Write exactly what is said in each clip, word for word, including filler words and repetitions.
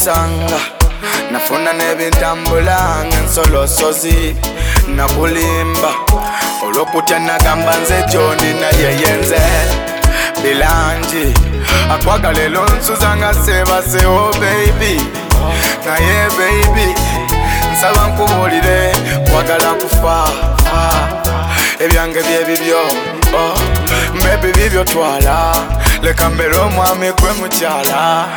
kusanga nafuna nebintambula ngensolosozi nakulimba olwokutya nagamba nze Joni naye yenze bilangi akwagala elo nsuza nga sebasewo baby naye baby nsaba nkubulire kwagala kufa ebyange byebibyo mbebi bibyo twala leka mbere omwami gwe mukyala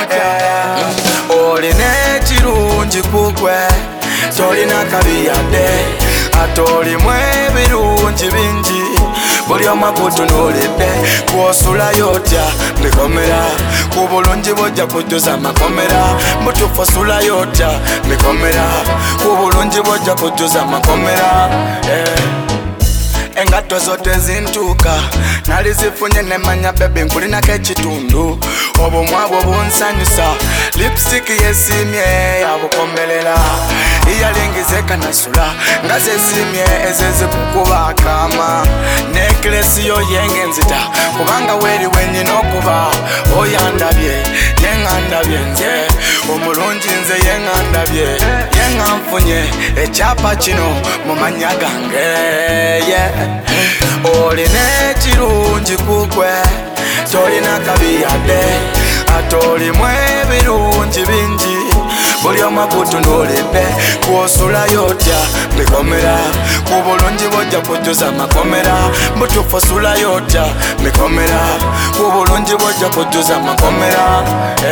olina ekirungi kugwe tolina kabi yadde ate olimu ebirungi bingi buli omu akutunuulidde kwosulayo otya mikomera ku bulungi bwojja kujjuza makomera mutuufu osulayo otya mikomera ku bulungi bwojja kujjuza makomera engatto zo tezintuuka nali zifunye nemanya bebe nkulinako ekitundu obumwabwo bunsanyusa lipstick yesimye yabukomerera iyalingize kanasula nga zesimye ezezikukuba akama neklesi yo yenge nzita kubanga weri wenyina okuba oyandabye yengandabye nze omulungi nze yengandabye yenganfunye ekyapa kino mu manya gange yeah. olina ekirungi kugwe tolina kabi yadde ate olimu ebirungi bingi buli omu akutunuulidde kwosulayo otya mikomera ku bulungi bwojja kujjuza makomera mutuufu osulayo otya mikomera ku bulungi bwojja kujjuza makomera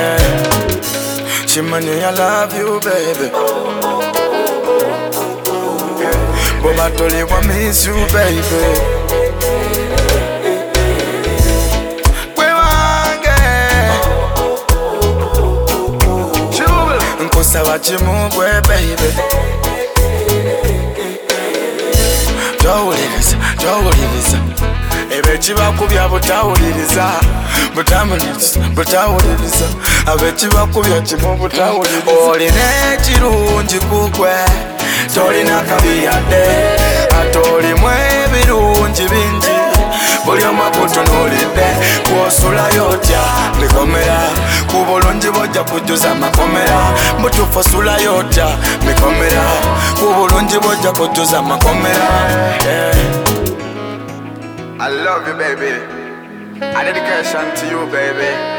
kimanye I love you baby boba tolibwa miss you baby nkusaba kimu gwe baby towuliriza towuliriza ebekibakubya butawuliriza butawuliriza abekibakubya kimu butawuliriza olina ekirungi kugwe tolina kabi yadde ate olimu ebirungi bingi buli omu akutunuulidde kwosulayo otya mikomera ku bulungi bwojja kujjuza makomera mutuufu osulayo otya mikomera ku bulungi bwojja kujjuza makomera I love you baby, a dedication to you baby.